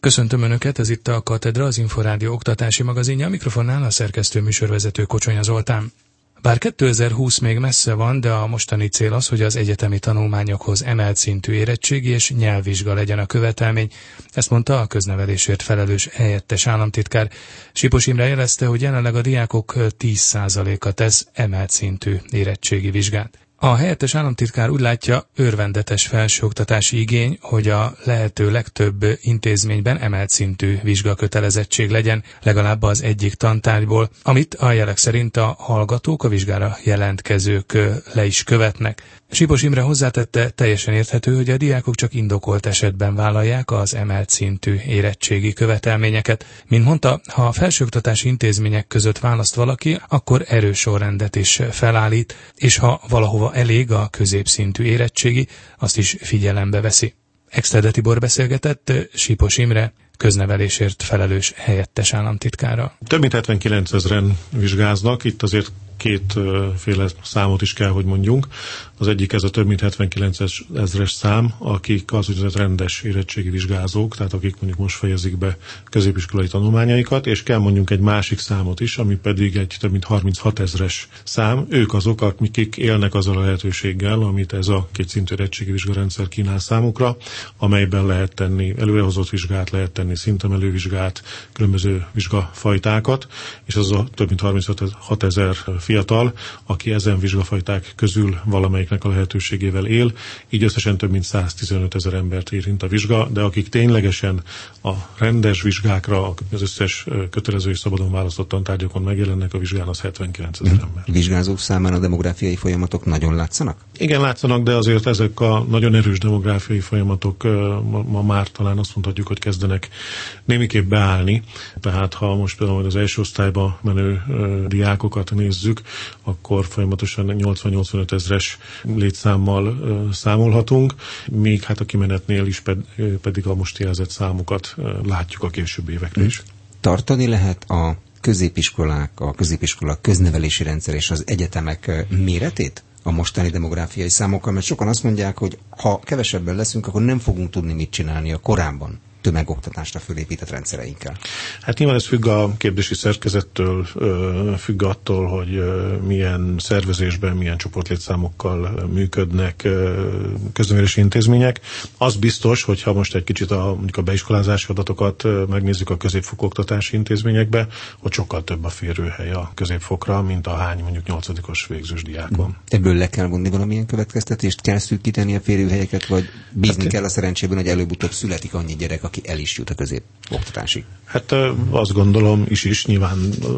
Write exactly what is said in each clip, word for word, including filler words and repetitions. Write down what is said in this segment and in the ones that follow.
Köszöntöm Önöket, ez itt a Katedra, az Inforádió oktatási magazinja, a mikrofonnál a szerkesztő műsorvezető Kocsonya Zoltán. Bár kétezer-húsz még messze van, de a mostani cél az, hogy az egyetemi tanulmányokhoz emelt szintű érettségi és nyelvvizsga legyen a követelmény. Ezt mondta a köznevelésért felelős helyettes államtitkár. Sipos Imre jelezte, hogy jelenleg a diákok tíz százaléka tesz emelt szintű érettségi vizsgát. A helyettes államtitkár úgy látja, örvendetes felsőoktatási igény, hogy a lehető legtöbb intézményben emelt szintű vizsgakötelezettség legyen, legalább az egyik tantárgyból, amit a jelek szerint a hallgatók, a vizsgára jelentkezők le is követnek. Sipos Imre hozzátette, teljesen érthető, hogy a diákok csak indokolt esetben vállalják az emelt szintű érettségi követelményeket. Mint mondta, ha a felsőoktatási intézmények között választ valaki, akkor erős sorrendet is felállít, és ha valahova elég a középszintű érettségi, azt is figyelembe veszi. Exterde Tibor beszélgetett Sipos Imre köznevelésért felelős helyettes államtitkára. Több mint hetvenkilencezren vizsgáznak, itt azért kétféle számot is kell, hogy mondjunk. Az egyik ez a több mint hetvenkilencezres szám, akik az úgynevezett rendes érettségi vizsgázók, tehát akik mondjuk most fejezik be középiskolai tanulmányaikat, és kell mondjunk egy másik számot is, ami pedig egy több mint harminchatezres szám. Ők azok, akik élnek azzal a lehetőséggel, amit ez a kétszintű érettségi vizsgarendszer kínál számukra, amelyben lehet tenni előrehozott vizsgát, lehet tenni szintemelő vizsgát, különböző vizsgafajtákat, és az a több mint harminchatezer fiatal, aki ezen vizsgafajták közül valamelyiknek a lehetőségével él, így összesen több mint száztizenötezer embert érint a vizsga, de akik ténylegesen a rendes vizsgákra, az összes kötelező és szabadon választott tantárgyakon megjelennek a vizsgán, az hetvenkilencezer ember. Vizsgázók számára a demográfiai folyamatok nagyon látszanak? Igen, látszanak, de azért ezek a nagyon erős demográfiai folyamatok ma, ma már talán azt mondhatjuk, hogy kezdenek némiképp beállni. Tehát ha most például az első osztályba menő diákokat nézzük, akkor folyamatosan nyolcvan-nyolcvanöt ezres létszámmal számolhatunk, míg hát a kimenetnél is ped, pedig a most jelzett számokat látjuk a későbbi évekre is. Tartani lehet a középiskolák, a középiskola köznevelési rendszer és az egyetemek méretét a mostani demográfiai számokkal, mert sokan azt mondják, hogy ha kevesebben leszünk, akkor nem fogunk tudni mit csinálni a korábban tömegoktatásra fölépített rendszereinkkel. Hát nyilván ez függ a képzési szerkezettől, függ attól, hogy milyen szervezésben, milyen csoportlétszámokkal működnek köznevelési intézmények. Az biztos, hogy ha most egy kicsit a, mondjuk a beiskolázási adatokat megnézzük a középfokú oktatási intézményekbe, hogy sokkal több a férőhely a középfokra, mint a hány mondjuk nyolcadikos végzős diákon. Ebből le kell vonni valamilyen következtetést? Kell szűkíteni a férőhelyeket, vagy bízni hát, kell a szerencsében, hogy előbb-utóbb születik annyi gyerek, aki el is jut a középoktatásig? Hát azt gondolom is is, nyilván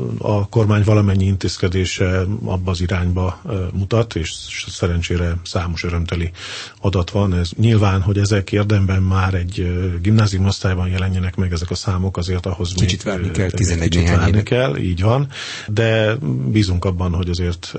a kormány valamennyi intézkedése abba az irányba mutat, és szerencsére számos örömteli adat van. Ez nyilván, hogy ezek érdemben már egy gimnázium osztályban jelenjenek meg ezek a számok, azért ahhoz kicsit még várni kell, tizenegy várni kell, így van, de bízunk abban, hogy azért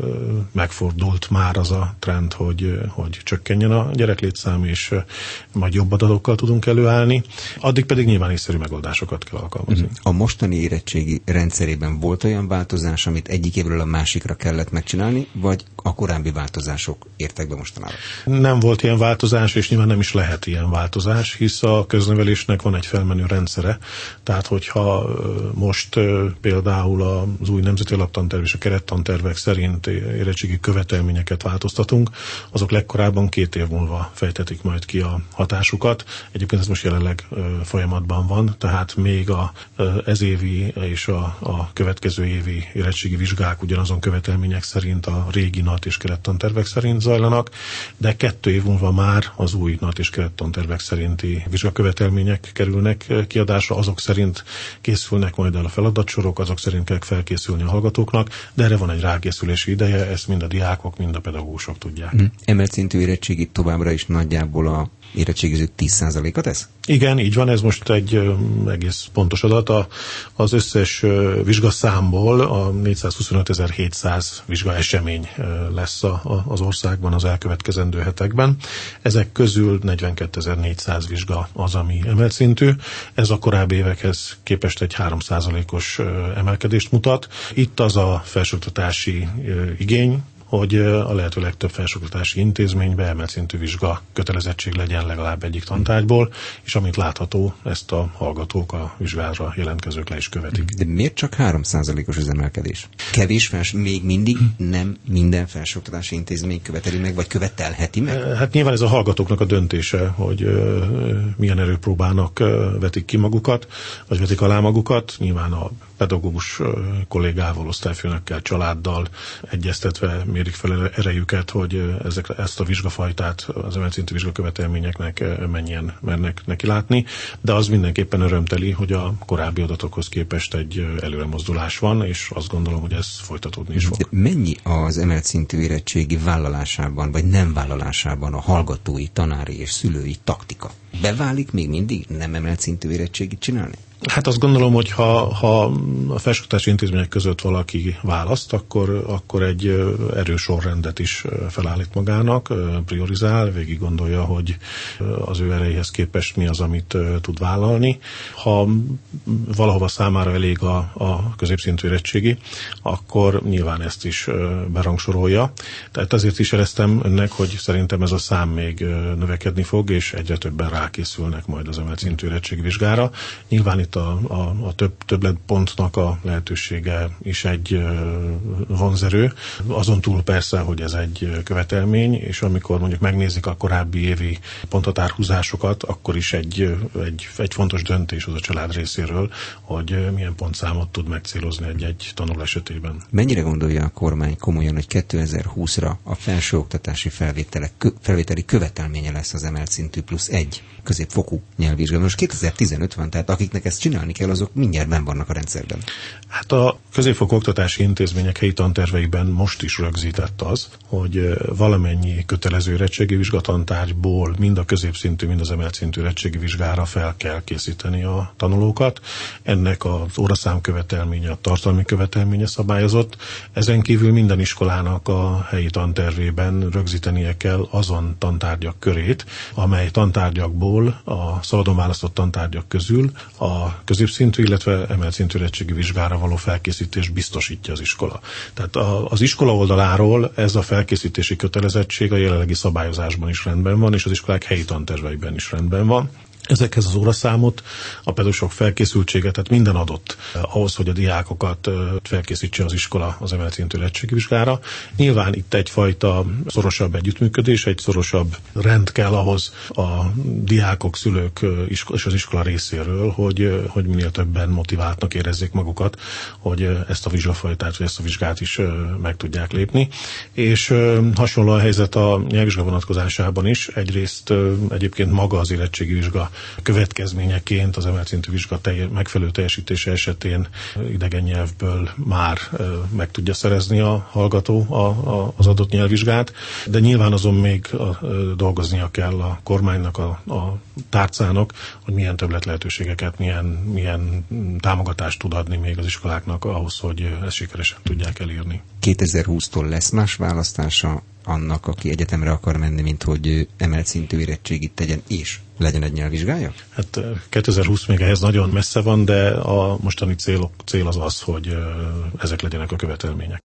megfordult már az a trend, hogy, hogy csökkenjen a gyereklétszám, és majd jobb adatokkal tudunk előállni. Addig pedig nyilván észszerű megoldásokat kell alkalmazni. A mostani érettségi rendszerében volt olyan változás, amit egyik évről a másikra kellett megcsinálni, vagy a korábbi változások értek be mostanára? Nem volt ilyen változás, és nyilván nem is lehet ilyen változás, hisz a köznevelésnek van egy felmenő rendszere. Tehát, hogyha most például az új nemzeti alaptanterv és a kerettantervek szerint érettségi követelményeket változtatunk, azok legkorábban két év múlva fejtetik majd ki a hatásukat. Egyébként ez most jelenleg folyamatban van, tehát még a ez évi és a, a következő évi érettségi vizsgák ugyanazon követelmények szerint a régi NAT és kerettantervek szerint zajlanak, de kettő év múlva már az új NAT és kerettantervek szerinti vizsgakövetelmények kerülnek kiadásra, azok szerint készülnek majd el a feladatsorok, azok szerint kell felkészülni a hallgatóknak, de erre van egy rákészülési ideje, ezt mind a diákok, mind a pedagógusok tudják. Mm. Emelt szintű érettségi továbbra is nagyjából a érettségizők tíz százaléka tesz? Igen, így van, ez most egy ö, egész pontos adat. A, az összes ö, vizsgaszámból a négyszázhuszonötezer-hétszáz vizsgaesemény ö, lesz a, a, az országban az elkövetkezendő hetekben. Ezek közül negyvenkétezer-négyszáz vizsga az, ami emelt szintű. Ez a korábbi évekhez képest egy három százalékos ö, emelkedést mutat. Itt az a felsőoktatási ö, igény, hogy a lehető legtöbb felsőoktatási intézménybe emelt szintű vizsga kötelezettség legyen legalább egyik tantárgyból, és amint látható, ezt a hallgatók a vizsgára jelentkezők le is követik. De miért csak három százalékos az emelkedés? Kevés fels, még mindig nem minden felsőoktatási intézmény követeli meg, vagy követelheti meg? Hát nyilván ez a hallgatóknak a döntése, hogy uh, milyen erőpróbának uh, vetik ki magukat, vagy vetik alá magukat. Nyilván a pedagógus uh, kollégával, osztályfőnökkel, családdal egyeztetve mérik fel erejüket, hogy uh, ezek, ezt a vizsgafajtát az emelt szintű vizsgakövetelményeknek uh, mennyien mernek neki látni, de az mindenképpen örömteli, hogy a korábbi adatokhoz képest egy uh, előremozdulás van, és azt gondolom, hogy ez folytatódni is fog. De mennyi az emelt szintű érettségi vállalásában, vagy nem vállalásában a hallgatói, tanári és szülői taktika? Beválik még mindig nem emelt szintű érettségit csinálni? Hát azt gondolom, hogy ha, ha a felsőoktatási intézmények között valaki választ, akkor, akkor egy erős sorrendet is felállít magának, priorizál, végig gondolja, hogy az ő erejéhez képest mi az, amit tud vállalni. Ha valahova számára elég a, a középszintű érettségi, akkor nyilván ezt is berangsorolja. Tehát ezért is éreztem önnek, hogy szerintem ez a szám még növekedni fog, és egyre többen rákészülnek majd az emelt szintű érettségi vizsgára. Nyilván itt a, a, a több többletpontnak a lehetősége is egy vonzerő. Azon túl persze, hogy ez egy követelmény, és amikor mondjuk megnézik a korábbi évi ponthatárhúzásokat, akkor is egy, egy, egy fontos döntés az a család részéről, hogy milyen pontszámot tud megcélozni egy-egy tanuló esetében. Mennyire gondolja a kormány komolyan, hogy kétezer-húszra a felsőoktatási felvételek, felvételi követelménye lesz az emelt szintű plusz egy középfokú nyelvvizsga? Most kétezer-tizenöt van, tehát akiknek ezt csinálni kell, azok mindjárt benn vannak a rendszerben. Hát a középfokú oktatási intézmények helyi tanterveiben most is rögzített az, hogy valamennyi kötelező érettségi vizsgatantárgyból mind a középszintű, mind az emelt szintű érettségi vizsgára fel kell készíteni a tanulókat. Ennek az óraszám követelménye, a tartalmi követelménye szabályozott. Ezen kívül minden iskolának a helyi tantervében rögzítenie kell azon tantárgyak körét, amely tantárgyakból a szabadon választott tantárgyak közül a középszintű, illetve emelt szintű érettségi vizsgára való felkészítés biztosítja az iskola. Tehát a, az iskola oldaláról ez a felkészítési kötelezettség a jelenlegi szabályozásban is rendben van, és az iskolák helyi tanterveiben is rendben van. Ezekhez az óraszámot, a pedagógusok felkészültsége, tehát minden adott ahhoz, hogy a diákokat felkészítse az iskola az emelt szintű érettségi vizsgára. Nyilván itt egyfajta szorosabb együttműködés, egy szorosabb rend kell ahhoz a diákok, szülők és az iskola részéről, hogy, hogy minél többen motiváltnak érezzék magukat, hogy ezt a vizsgafajtát, vagy ezt a vizsgát is meg tudják lépni. És hasonló a helyzet a nyelvvizsga vonatkozásában is. Egyrészt egyébként maga az érettségi vizsga következményeként az emelt szintű vizsga telje, megfelelő teljesítése esetén idegen nyelvből már e, meg tudja szerezni a hallgató a, a, az adott nyelvvizsgát, de nyilván azon még a, a, dolgoznia kell a kormánynak, a, a tárcának, hogy milyen többlet lehetőségeket, milyen, milyen támogatást tud adni még az iskoláknak ahhoz, hogy ezt sikeresen tudják elírni. kétezer-húsztól lesz más választása annak, aki egyetemre akar menni, mint hogy emelt szintű érettségit tegyen, és legyen egy nyelvvizsgája? Hát kétezer-húsz még ehhez nagyon messze van, de a mostani cél, cél az az, hogy ezek legyenek a követelmények.